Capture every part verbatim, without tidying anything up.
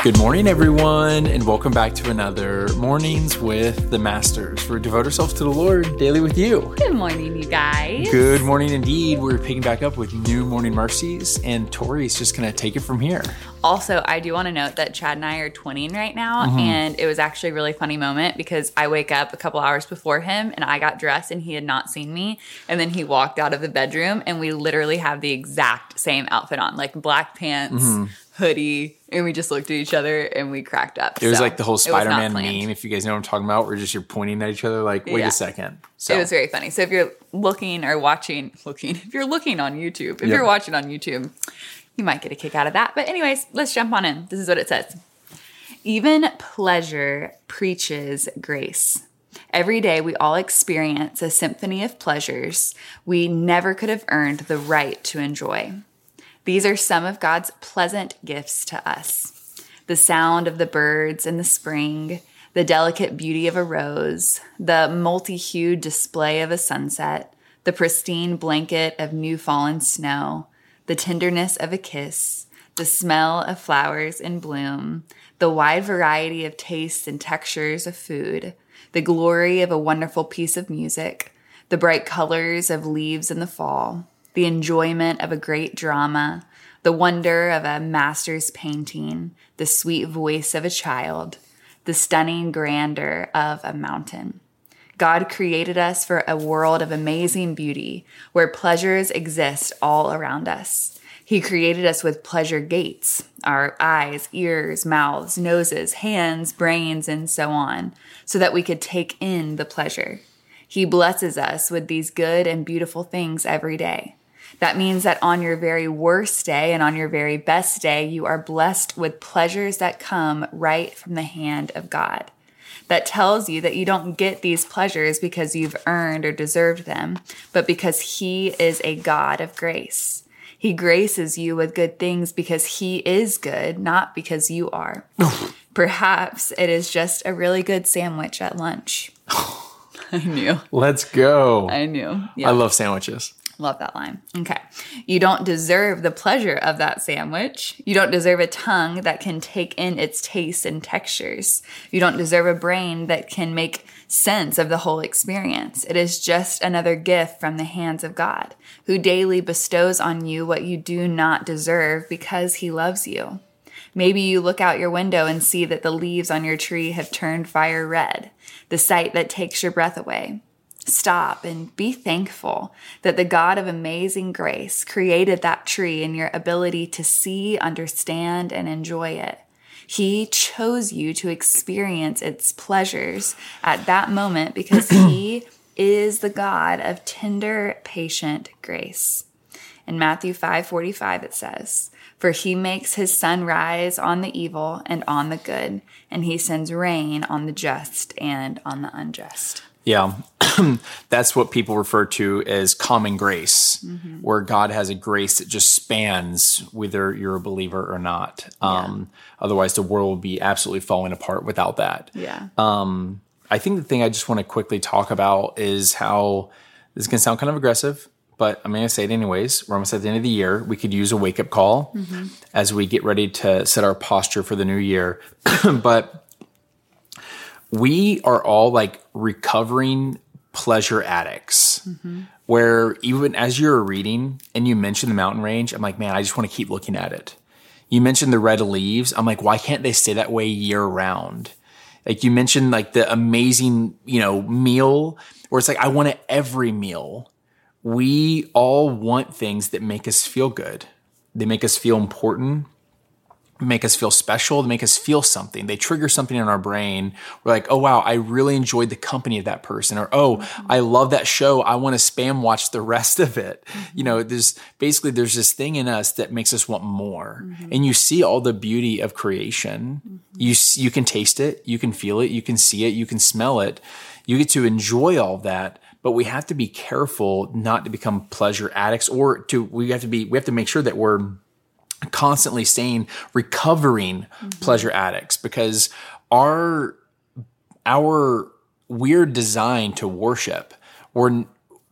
Good morning, everyone, and welcome back to another Mornings with the Masters, where we devote ourselves to the Lord daily with you. Good morning, you guys. Good morning indeed. We're picking back up with new morning mercies, and Tori's just going to take it from here. Also, I do want to note that Chad and I are twinning right now, Mm-hmm. and it was actually a really funny moment because I wake up a couple hours before him, and I got dressed, and he had not seen me, and then he walked out of the bedroom, and we literally have the exact same outfit on, like black pants, Mm-hmm. hoodie, and we just looked at each other, and we cracked up. It was So, like the whole it was not Spider-Man planned. meme, if you guys know what I'm talking about, where just you're pointing at each other like, wait Yeah. a second. So It was very funny. So if you're looking or watching, looking, if you're looking on YouTube, if Yep. you're watching on YouTube, you might get a kick out of that. But anyways, let's jump on in. This is what it says. Even pleasure preaches grace. Every day we all experience a symphony of pleasures we never could have earned the right to enjoy. These are some of God's pleasant gifts to us. The sound of the birds in the spring, the delicate beauty of a rose, the multi-hued display of a sunset, the pristine blanket of new fallen snow, the tenderness of a kiss, the smell of flowers in bloom, the wide variety of tastes and textures of food, the glory of a wonderful piece of music, the bright colors of leaves in the fall, the enjoyment of a great drama, the wonder of a master's painting, the sweet voice of a child, the stunning grandeur of a mountain. God created us for a world of amazing beauty where pleasures exist all around us. He created us with pleasure gates, our eyes, ears, mouths, noses, hands, brains, and so on, so that we could take in the pleasure. He blesses us with these good and beautiful things every day. That means that on your very worst day and on your very best day, you are blessed with pleasures that come right from the hand of God. That tells you that you don't get these pleasures because you've earned or deserved them, but because He is a God of grace. He graces you with good things because He is good, not because you are. Perhaps it is just a really good sandwich at lunch. I knew. let's go. I knew. Yeah. I love sandwiches. Love that line. Okay. You don't deserve the pleasure of that sandwich. You don't deserve a tongue that can take in its tastes and textures. You don't deserve a brain that can make sense of the whole experience. It is just another gift from the hands of God, who daily bestows on you what you do not deserve because He loves you. Maybe you look out your window and see that the leaves on your tree have turned fire red, the sight that takes your breath away. Stop and be thankful that the God of amazing grace created that tree and your ability to see, understand, and enjoy it. He chose you to experience its pleasures at that moment because He is the God of tender, patient grace. In Matthew five forty-five, it says, "For He makes His sun rise on the evil and on the good, and He sends rain on the just and on the unjust." Yeah, that's what people refer to as common grace, mm-hmm. where God has a grace that just spans whether you're a believer or not. Um, yeah. Otherwise, the world would be absolutely falling apart without that. Yeah. Um, I think the thing I just want to quickly talk about is how this can sound kind of aggressive, but I'm going to say it anyways. We're almost at the end of the year. We could use a wake-up call mm-hmm. as we get ready to set our posture for the new year. But we are all like recovering pleasure addicts, mm-hmm. where even as you're reading and you mentioned the mountain range, I'm like, man, I just want to keep looking at it. You mentioned the red leaves. I'm like, why can't they stay that way year round? Like you mentioned like the amazing, you know, meal where it's like, I want it every meal. We all want things that make us feel good. They make us feel important, make us feel special, they make us feel something. They trigger something in our brain. We're like, oh, wow, I really enjoyed the company of that person. Or, oh, mm-hmm. I love that show. I want to spam watch the rest of it. Mm-hmm. You know, there's basically, there's this thing in us that makes us want more. Mm-hmm. And you see all the beauty of creation. Mm-hmm. You, you can taste it. You can feel it. You can see it. You can smell it. You get to enjoy all that. But we have to be careful not to become pleasure addicts, or to, we have to be, we have to make sure that we're constantly staying recovering mm-hmm. pleasure addicts, because our our weird design to worship, we're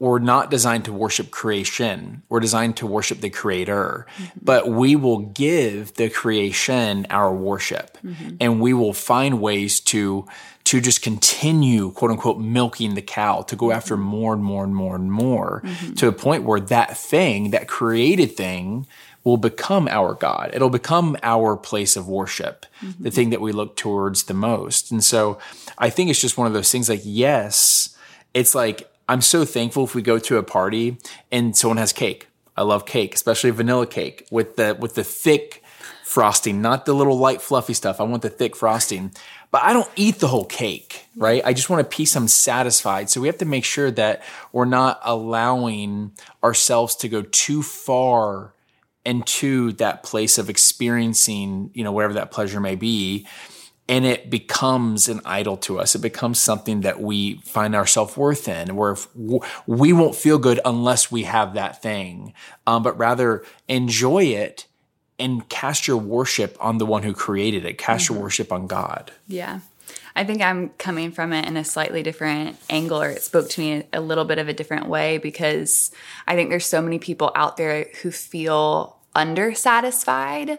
we're not designed to worship creation. We're designed to worship the creator, mm-hmm. but we will give the creation our worship, mm-hmm. and we will find ways to, to just continue, quote unquote, milking the cow, to go mm-hmm. after more and more and more and more, mm-hmm. to a point where that thing, that created thing, will become our God. It'll become our place of worship, mm-hmm. the thing that we look towards the most. And so I think it's just one of those things like, yes, it's like, I'm so thankful if we go to a party and someone has cake. I love cake, especially vanilla cake with the, with the thick frosting, not the little light fluffy stuff. I want the thick frosting, but I don't eat the whole cake, right? I just want a piece I'm satisfied. So we have to make sure that we're not allowing ourselves to go too far into that place of experiencing, you know, whatever that pleasure may be. And it becomes an idol to us. It becomes something that we find our self-worth in, where if w- we won't feel good unless we have that thing. Um, but rather enjoy it and cast your worship on the one who created it. Cast mm-hmm. your worship on God. Yeah. I think I'm coming from it in a slightly different angle, or it spoke to me a little bit of a different way, because I think there's so many people out there who feel undersatisfied,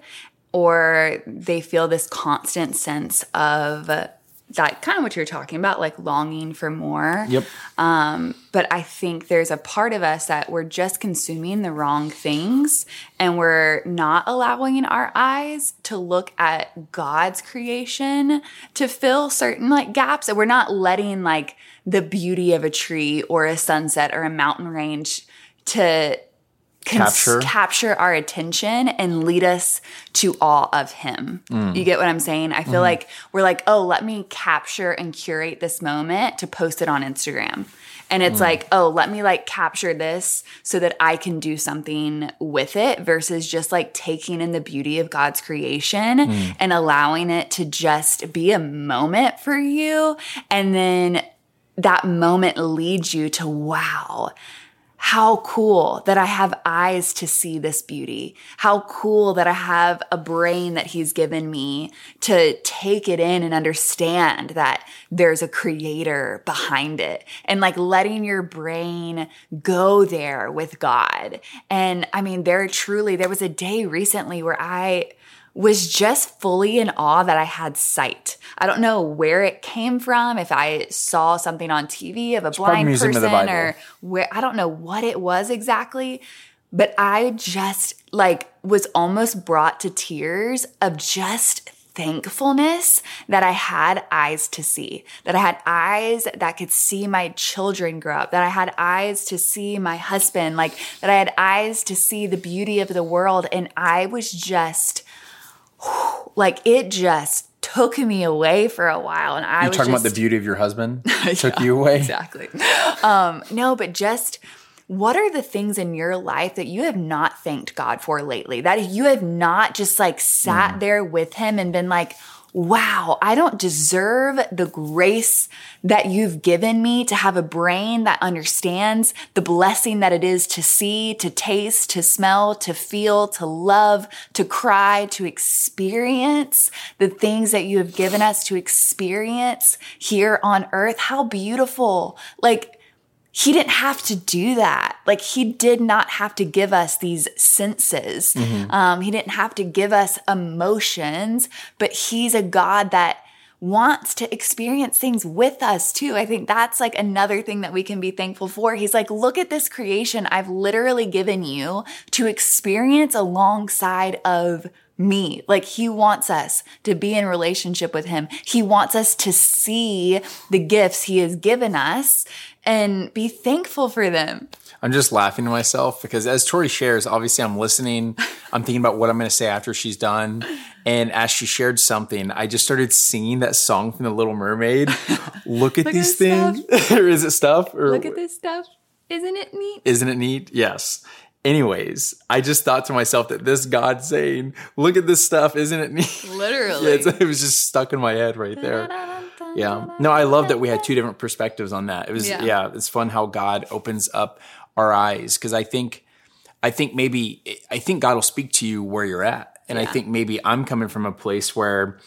or they feel this constant sense of that, kind of what you're talking about, like longing for more. Yep. Um, but I think there's a part of us that we're just consuming the wrong things, and we're not allowing our eyes to look at God's creation to fill certain like gaps. And we're not letting like the beauty of a tree or a sunset or a mountain range to Cons- capture capture our attention and lead us to awe of him. Mm. You get what I'm saying? I feel mm-hmm. like we're like, oh, let me capture and curate this moment to post it on Instagram. And it's mm. like, oh, let me like capture this so that I can do something with it, versus just like taking in the beauty of God's creation mm. and allowing it to just be a moment for you. And then that moment leads you to, wow, how cool that I have eyes to see this beauty. How cool that I have a brain that he's given me to take it in and understand that there's a creator behind it. And like letting your brain go there with God. And I mean, there truly, there was a day recently where I was just fully in awe that I had sight. I don't know where it came from, if I saw something on T V of a it's blind person or where, I don't know what it was exactly, but I just like was almost brought to tears of just thankfulness that I had eyes to see, that I had eyes that could see my children grow up, that I had eyes to see my husband, like that I had eyes to see the beauty of the world. And I was just like, it just took me away for a while. And I You're was talking just, about the beauty of your husband took yeah, you away? Exactly. Um, no, but just what are the things in your life that you have not thanked God for lately? That you have not just like sat mm. there with him and been like, wow, I don't deserve the grace that you've given me to have a brain that understands the blessing that it is to see, to taste, to smell, to feel, to love, to cry, to experience the things that you have given us to experience here on earth. How beautiful. Like, he didn't have to do that. Like, he did not have to give us these senses. Mm-hmm. Um, he didn't have to give us emotions, but he's a God that wants to experience things with us too. I think that's like another thing that we can be thankful for. He's like, look at this creation I've literally given you to experience alongside of me. Like, he wants us to be in relationship with him. He wants us to see the gifts he has given us and be thankful for them. I'm just laughing to myself because as Tori shares, obviously I'm listening. I'm thinking about what I'm going to say after she's done. And as she shared something, I just started singing that song from The Little Mermaid. Look at Look these at things. Or is it stuff? Or, Look at this stuff. Isn't it neat? Isn't it neat? Yes. Anyways, I just thought to myself that this God saying, look at this stuff, isn't it neat? Literally. Yeah, it's, it was just stuck in my head right there. Yeah. No, I love that we had two different perspectives on that. It was, yeah, yeah it's fun how God opens up our eyes. Cause I think, I think maybe, I think God will speak to you where you're at. And yeah. I think maybe I'm coming from a place where,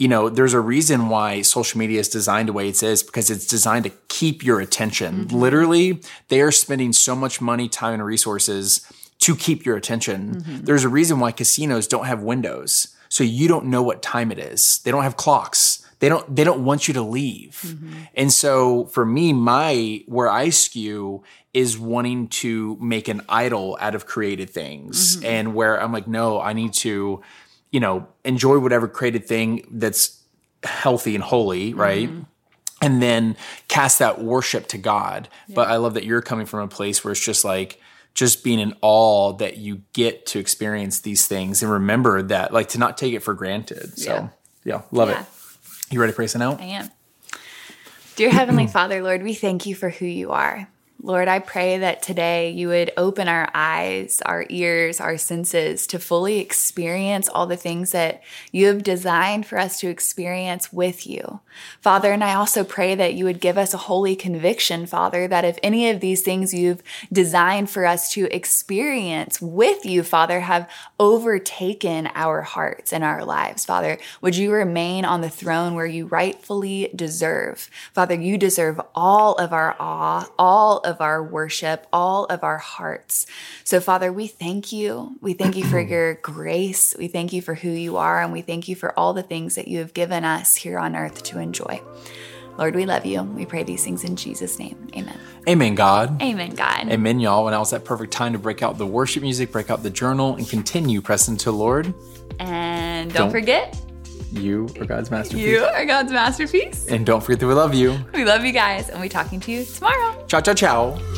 you know, there's a reason why social media is designed the way it is, because it's designed to keep your attention. Mm-hmm. Literally, they are spending so much money, time, and resources to keep your attention. Mm-hmm. There's a reason why casinos don't have windows. So you don't know what time it is. They don't have clocks. They don't, they don't want you to leave. Mm-hmm. And so for me, my, where I skew is wanting to make an idol out of created things. Mm-hmm. And where I'm like, no, I need to, you know, enjoy whatever created thing that's healthy and holy, right? Mm-hmm. And then cast that worship to God. Yeah. But I love that you're coming from a place where it's just like, just being in awe that you get to experience these things and remember that, like, to not take it for granted. So, yeah, yeah love yeah. it. You ready to pray us out? I am. Dear Heavenly Father, Lord, we thank you for who you are. Lord, I pray that today you would open our eyes, our ears, our senses to fully experience all the things that you have designed for us to experience with you. Father, and I also pray that you would give us a holy conviction, Father, that if any of these things you've designed for us to experience with you, Father, have overtaken our hearts and our lives, Father, would you remain on the throne where you rightfully deserve. Father, you deserve all of our awe, all of of our worship, all of our hearts. So Father, we thank you. We thank you for your grace. We thank you for who you are. And we thank you for all the things that you have given us here on earth to enjoy. Lord, we love you. We pray these things in Jesus' name. Amen. Amen, God. Amen, God. Amen, y'all. And now is that perfect time to break out the worship music, break out the journal, and continue pressing to the Lord. And don't, don't forget, you are God's masterpiece. You are God's masterpiece. And don't forget that we love you. We love you guys, and we're talking to you tomorrow. Ciao, ciao, ciao.